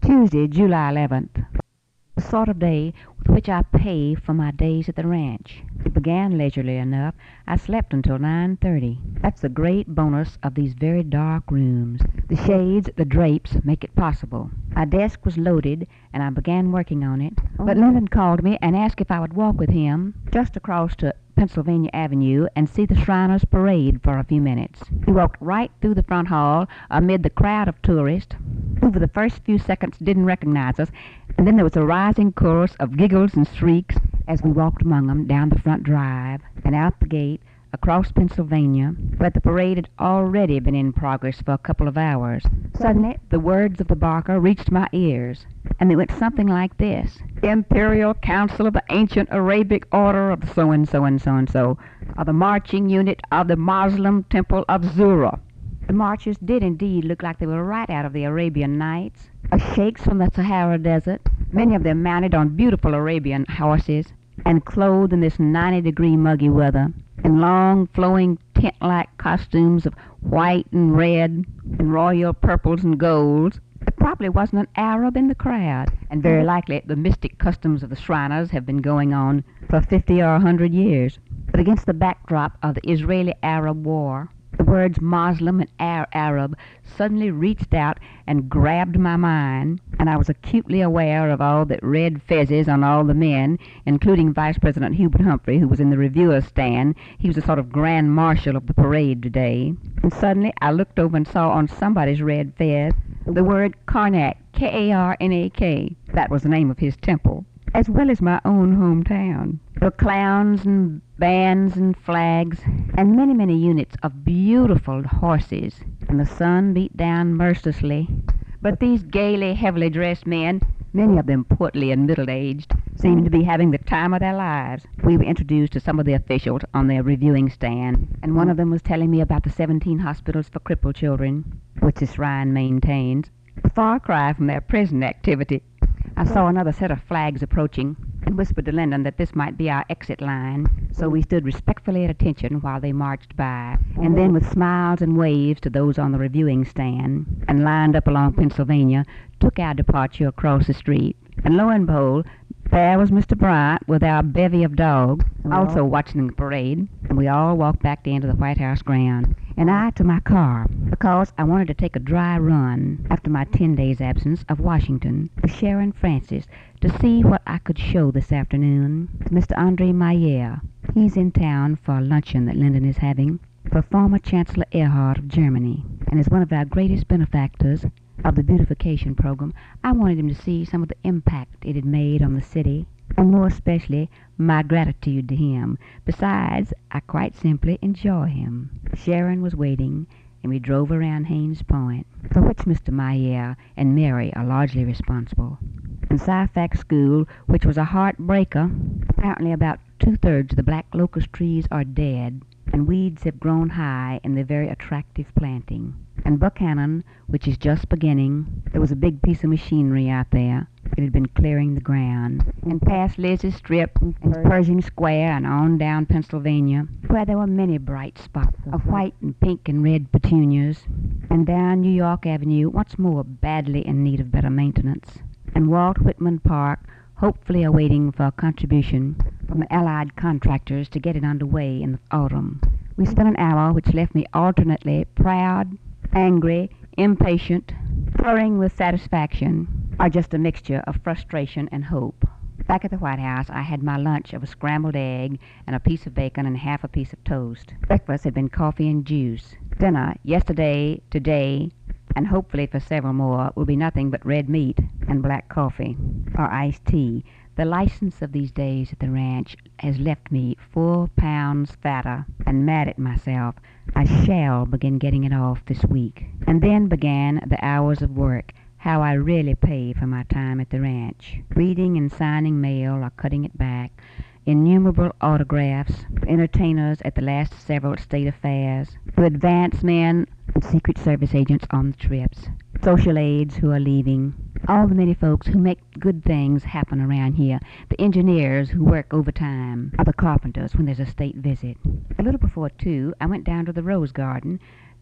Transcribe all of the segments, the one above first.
Tuesday, July 11th. The sort of day with which I pay for my days at the ranch. It began leisurely enough. I slept until 9:30. That's the great bonus of these very dark rooms. The shades, the drapes, make it possible. My desk was loaded, and I began working on it. But Lyndon called me and asked if I would walk with him just across to Pennsylvania Avenue and see the Shriners Parade for a few minutes. He walked right through the front hall amid the crowd of tourists who for the first few seconds didn't recognize us, and then there was a rising chorus of giggles and shrieks as we walked among them down the front drive and out the gate across Pennsylvania, but the parade had already been in progress for a couple of hours. Suddenly, the words of the barker reached my ears, and they went something like this: Imperial Council of the Ancient Arabic Order of so-and-so and so-and-so, of the marching unit of the Moslem Temple of Zura. The marchers did indeed look like they were right out of the Arabian Nights, sheikhs from the Sahara Desert, many of them mounted on beautiful Arabian horses, and clothed in this 90-degree muggy weather, in long, flowing, tent-like costumes of white and red and royal purples and golds. There probably wasn't an Arab in the crowd, and very likely the mystic customs of the Shriners have been going on for 50 or 100 years. But against the backdrop of the Israeli-Arab war, the words Muslim and Arab suddenly reached out and grabbed my mind, and I was acutely aware of all the red fezzes on all the men, including Vice President Hubert Humphrey, who was in the reviewer's stand. He was a sort of grand marshal of the parade today. And suddenly I looked over and saw on somebody's red fez the word Karnak, K-A-R-N-A-K. That was the name of his temple, as well as my own hometown. There were clowns and bands and flags and many, many units of beautiful horses, and the sun beat down mercilessly. But these gaily, heavily dressed men, many of them portly and middle-aged, seemed to be having the time of their lives. We were introduced to some of the officials on their reviewing stand, and one of them was telling me about the 17 hospitals for crippled children, which the Shrine maintains, a far cry from their present activity. I saw another set of flags approaching and whispered to Lyndon that this might be our exit line, so we stood respectfully at attention while they marched by, and then with smiles and waves to those on the reviewing stand and lined up along Pennsylvania, took our departure across the street. And lo and behold, there was Mr. Bryant with our bevy of dogs, also watching the parade, and we all walked back into the White House ground, and I to my car, because I wanted to take a dry run after my 10 days' absence of Washington with Sharon Francis to see what I could show this afternoon to Mr. Andre Mayer. He's in town for a luncheon that Lyndon is having for former Chancellor Erhard of Germany, and is one of our greatest benefactors of the beautification program. I wanted him to see some of the impact it had made on the city, and more especially my gratitude to him. Besides, I quite simply enjoy him. Sharon was waiting, and we drove around Haynes Point, for which Mr. Mayer and Mary are largely responsible. In Syphax School, which was a heartbreaker, apparently about 2/3 of the black locust trees are dead, and weeds have grown high in the very attractive planting. And Buchanan, which is just beginning, there was a big piece of machinery out there. It had been clearing the ground. And past Liz's Strip and Pershing Square and on down Pennsylvania, where there were many bright spots of white and pink and red petunias, and down New York Avenue, once more badly in need of better maintenance, and Walt Whitman Park, hopefully awaiting for a contribution from the Allied contractors to get it underway in the autumn. We spent an hour which left me alternately proud, angry, impatient, purring with satisfaction, or just a mixture of frustration and hope. Back at the White House, I had my lunch of a scrambled egg and a piece of bacon and half a piece of toast. Breakfast had been coffee and juice. Dinner, yesterday, today, and hopefully for several more, will be nothing but red meat and black coffee, or iced tea. The license of these days at the ranch has left me 4 pounds fatter and mad at myself. I shall begin getting it off this week. And then began the hours of work, how I really pay for my time at the ranch. Reading and signing mail or cutting it back, innumerable autographs, for entertainers at the last several state affairs, to advance men and Secret Service agents on the trips, social aides who are leaving, all the many folks who make good things happen around here, the engineers who work overtime, or the carpenters when there's a state visit. A little before 2, I went down to the Rose Garden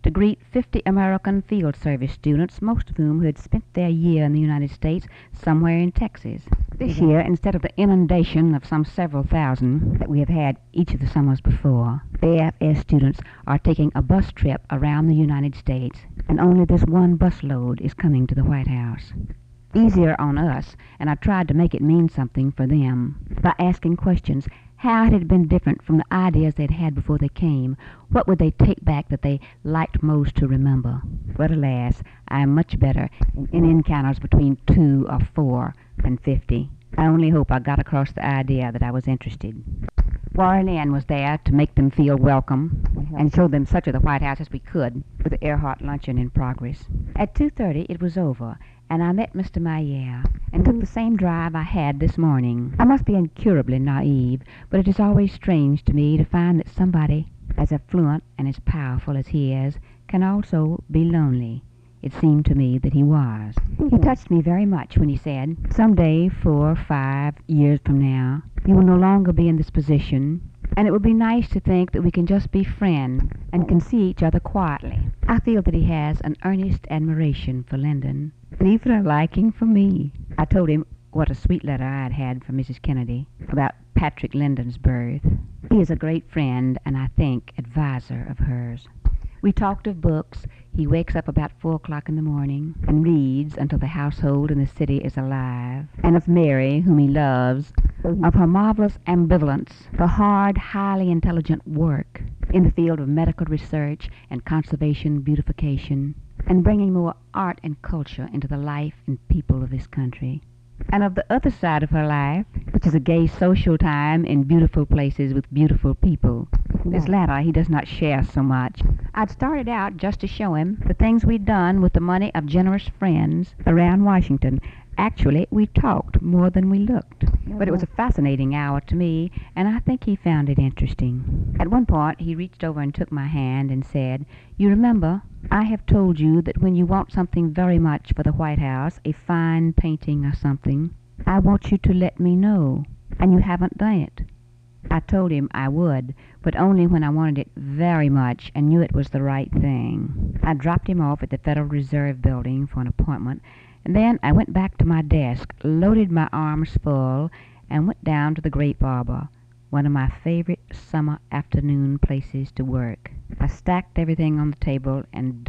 to greet 50 American Field Service students, most of whom had spent their year in the United States somewhere in Texas. This year, instead of the inundation of some several thousand that we have had each of the summers before, the AFS students are taking a bus trip around the United States, and only this one busload is coming to the White House. Easier on us, and I tried to make it mean something for them by asking questions. How had it been different from the ideas they'd had before they came? What would they take back that they liked most to remember? But alas, I am much better in encounters between 2 or 4 than 50. I only hope I got across the idea that I was interested. Warren Ann was there to make them feel welcome and show them such of the White House as we could, with the Earhart luncheon in progress. At 2:30 it was over, and I met Mr. Mayer and took the same drive I had this morning. I must be incurably naive, but it is always strange to me to find that somebody as affluent and as powerful as he is can also be lonely. It seemed to me that he was. He touched me very much when he said, "Someday, 4 or 5 years from now, you will no longer be in this position, and it will be nice to think that we can just be friends and can see each other quietly." I feel that he has an earnest admiration for Lyndon, and even a liking for me. I told him what a sweet letter I had had from Mrs. Kennedy about Patrick Lyndon's birth. He is a great friend, and I think adviser of hers. We talked of books. He wakes up about 4 o'clock in the morning and reads until the household in the city is alive, and of Mary, whom he loves, of her marvelous ambivalence, her hard, highly intelligent work in the field of medical research and conservation beautification, and bringing more art and culture into the life and people of this country, and of the other side of her life, which is a gay social time in beautiful places with beautiful people. This latter he does not share so much. I'd started out just to show him the things we'd done with the money of generous friends around Washington. Actually, we talked more than we looked. But it was a fascinating hour to me, and I think he found it interesting. At one point, he reached over and took my hand and said, "You remember, I have told you that when you want something very much for the White House, a fine painting or something, I want you to let me know, and you haven't done it." I told him I would, but only when I wanted it very much and knew it was the right thing. I dropped him off at the Federal Reserve Building for an appointment, and then I went back to my desk, loaded my arms full, and went down to the Grape Arbor, one of my favorite summer afternoon places to work. I stacked everything on the table and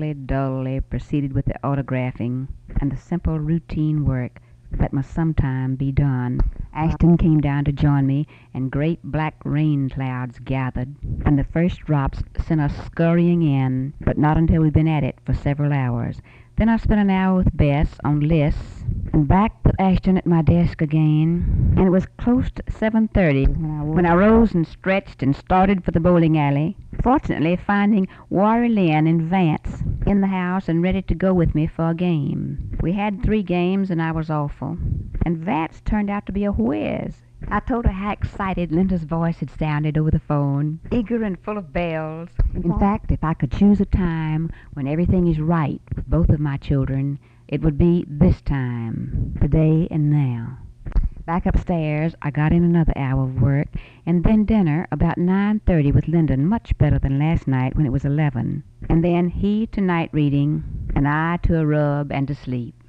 dully proceeded with the autographing and the simple routine work that must sometime be done. Ashton came down to join me, and great black rain clouds gathered, and the first drops sent us scurrying in, but not until we'd been at it for several hours. Then I spent an hour with Bess on lists, and back with Ashton at my desk again, and it was close to 7:30 when I rose and stretched and started for the bowling alley, fortunately finding Warry Lynn and Vance in the house and ready to go with me for a game. We had 3 games, and I was awful, and Vance turned out to be a whiz. I told her how excited Linda's voice had sounded over the phone, eager and full of bells. In fact, if I could choose a time when everything is right with both of my children, it would be this time, today and now. Back upstairs, I got in another hour of work, and then dinner about 9:30 with Lyndon, much better than last night when it was 11. And then he to night reading, and I to a rub and to sleep.